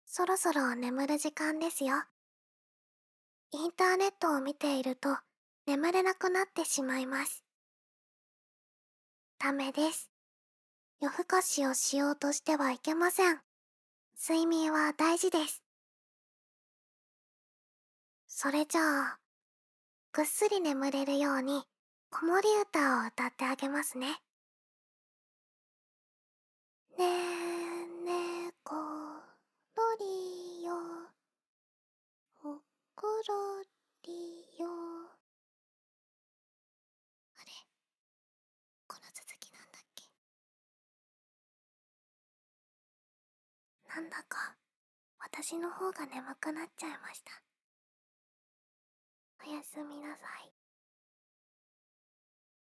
そろそろ眠る時間ですよ。インターネットを見ていると眠れなくなってしまいます。ダメです。夜更かしをしようとしてはいけません。睡眠は大事です。それじゃあ、ぐっすり眠れるように子守歌を歌ってあげますね。ねえねころりよ、ほくろりよ。あれ、この続きなんだっけ。なんだか私の方が眠くなっちゃいました。おやすみなさい。